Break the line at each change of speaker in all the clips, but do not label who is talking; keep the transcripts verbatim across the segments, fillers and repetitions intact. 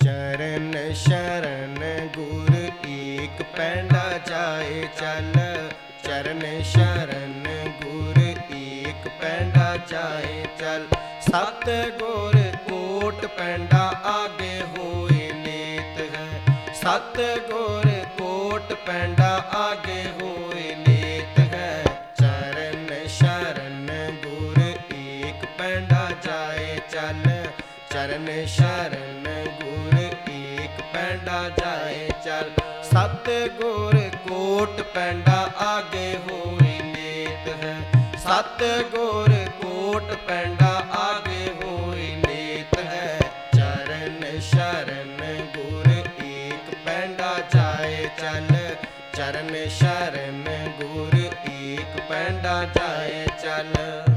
चरण शरण गुर एक पैंडा जाए चल। चरण शरण गुर एक पैंडा जाए चल। सत गुर कोट पैंडा आगे होए लेत है। सत गुर कोट पैंडा आगे होए लेत है। चरण शरण गुर एक पैंडा जाए चल। चरण शरण गुर एक पैंडा जाए चल। सत गुर कोट पैंडा आगे होए लेत है। सत गुर कोट पैंडा आगे होए लेत है। चरण शरण गुर एक पैंडा जाए चल। चरण शरण गुर एक पैंडा जाए चल।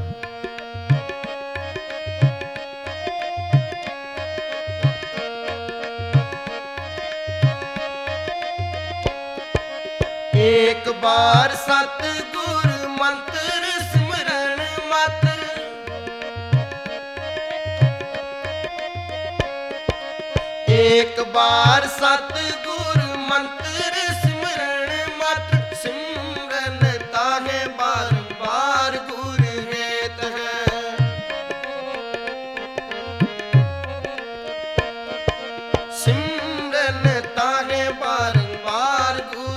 एक बार सतगुर मंत्र सिमरन मात्र। एक बार सतगुर मंत्र सिमरन मात्र। सिमरन ताहे बार बार गुर हेत है। सिमरन ताहे बार बार गुर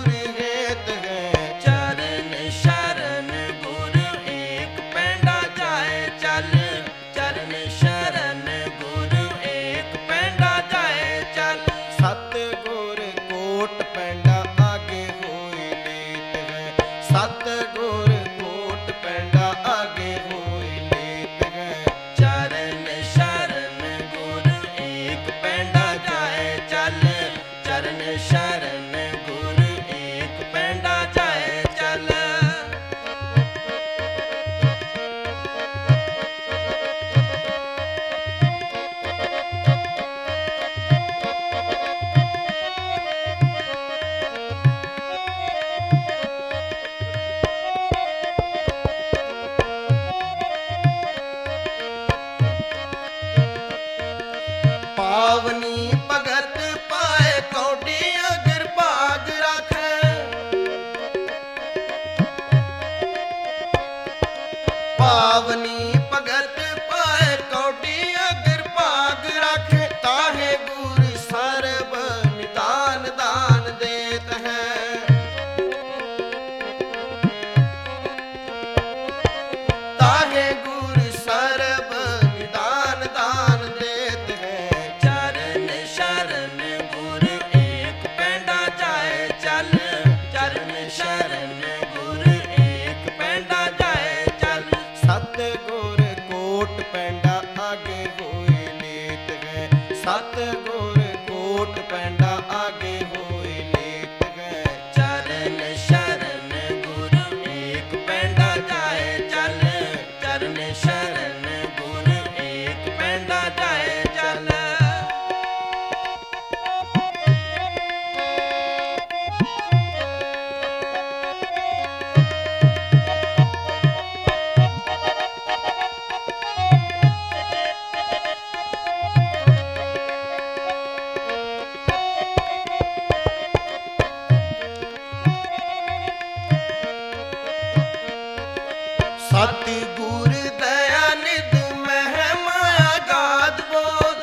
पावनी भगत पाए कौडी अगर भाग रखे। पावनी भगत पाए कौडी अगर भाग रखे। ताहे गुर सर्ब निदान दान देत है। ताहे गुर सर्ब निदान दान देत है। सतगुर कोट पैंडा आगे होए लेत है। सतगुर कोट पैंडा आगे होए लेत है। चरण शरण गुर एक पैंडा जाए चल। चरण शरण गुर एक पैंडा जाए चल। सतगुर दया निध मह माया गाद बोध।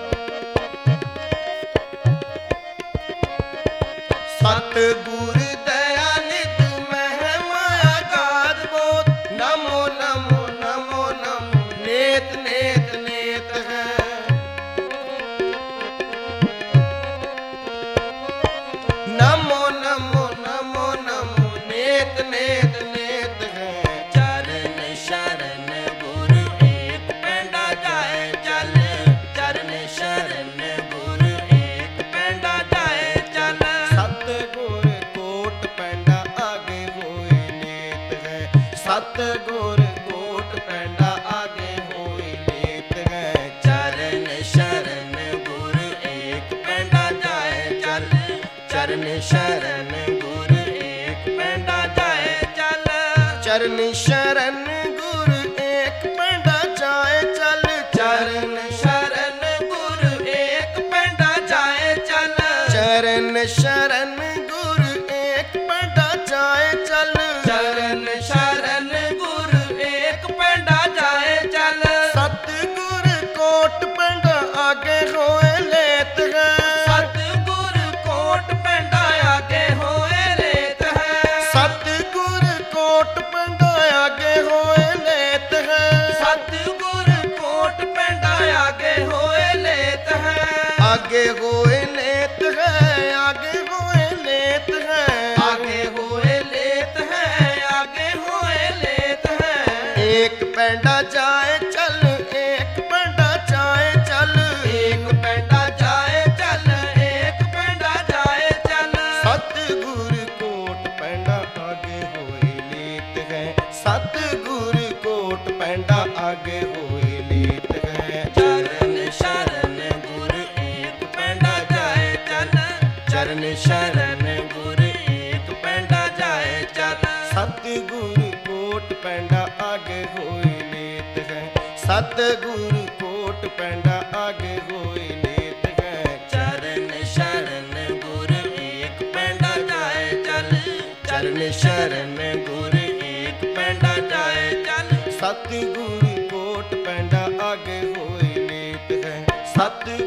सतगुर दया निध मह माया गाद बोध। नमो नमो नमो नमो नेत नेत नेत है। नमो नमो नमो नमो नेत नेत नेत है। शरण गुर एक पैंडा जाए चल। चरण शरण गुर एक पैंडा जाए चल। सतगुर कोट पैंडा आगे होए लेत है। सतगुर कोट पैंडा आगे होए लेत है। चरण शरण गुर एक पैंडा जाए चल। चरण शरण गुर एक पैंडा जाए चल। चरण शरण गुर एक पैंडा जाए चल। चरण शरण गुर एक पैंडा जाए शरण गुरु एक पैंडा जाए चल।
चरण शरण गुरु एक पैंडा जाए चल।
सतगुर कोट पैंडा आगे होए लेत है।
सतगुर कोट पैंडा आगे होए लेत है।
सतगुर कोट पैंडा आगे होए लेत है।
सतगुर कोट पैंडा आगे होए लेत है।
आगे होए लेत है, आगे होए लेत है।
आगे होए लेत है, आगे होए लेत है।
एक पैंडा जाए चल, एक पैंडा जाए चल।
एक पैंडा जाए चल, एक पैंडा जाए चल।
सतगुर कोट पैंडा आगे होए लेत है। सतगुर कोट पैंडा आगे होए लेत है।
चरण शरण गुरु एक पैंडा जाए चल। चरण शरण गुरु एक पैंडा जाए चल।
सतगुर कोट पैंडा आगे होए लेत है। सतगुर कोट पैंडा आगे होए लेत है।
चरण शरण गुरु एक पैंडा जाए चल। चरण शरण गुरु एक पैंडा जाए चल।
सतगुर कोट पैंडा आगे होए लेत है। सत